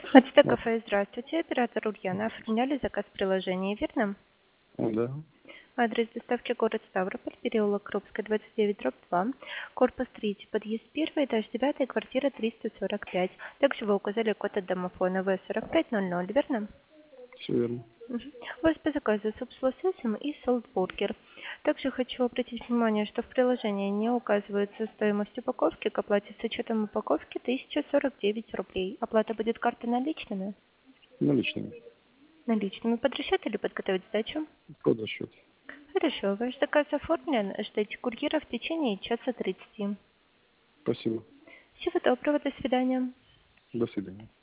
АТТ Вот. кафе, здравствуйте. Оператор Ульяна. Оформляли заказ в приложении, верно? Да, Адрес доставки город Ставрополь, переулок Крупская, 29/2, корпус 3, подъезд 1, этаж 9, квартира 345. Также вы указали код от домофона В4500, верно? все верно. Мгм. У вас по заказу суп с лососем и солтбургер. Также хочу обратить внимание, что в приложении не указывается стоимость упаковки. К оплате с учетом упаковки 1049 рублей. Оплата будет картой наличными? Наличными. Наличными под расчет или подготовить сдачу? Под расчет. Хорошо, ваш заказ оформлен. Ждите курьера в течение часа 30. Спасибо. Всего доброго, до свидания. До свидания.